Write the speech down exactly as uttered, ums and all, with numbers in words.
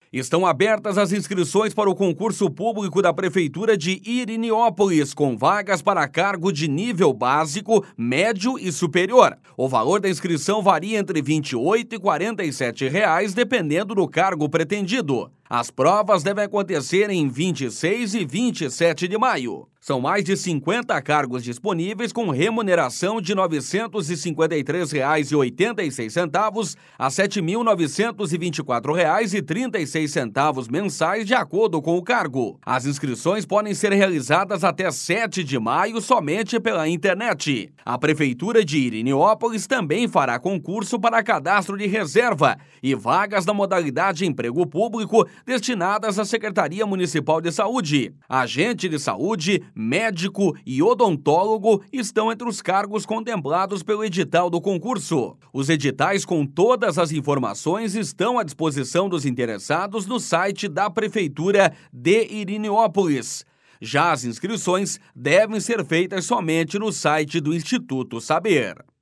Estão abertas as inscrições para o concurso público da Prefeitura de Irineópolis, com vagas para cargo de nível básico, médio e superior. O valor da inscrição varia entre vinte e oito e quarenta e sete reais, dependendo do cargo pretendido. As provas devem acontecer em vinte e seis e vinte e sete de maio. São mais de cinquenta cargos disponíveis com remuneração de novecentos e cinquenta e três reais e oitenta e seis centavos a sete mil novecentos e vinte e quatro reais e trinta e seis centavos mensais, de acordo com o cargo. As inscrições podem ser realizadas até sete de maio somente pela internet. A Prefeitura de Irineópolis também fará concurso para cadastro de reserva e vagas na modalidade emprego público destinadas à Secretaria Municipal de Saúde. Agente de saúde, médico e odontólogo estão entre os cargos contemplados pelo edital do concurso. Os editais com todas as informações estão à disposição dos interessados no site da Prefeitura de Irineópolis. Já as inscrições devem ser feitas somente no site do Instituto Saber.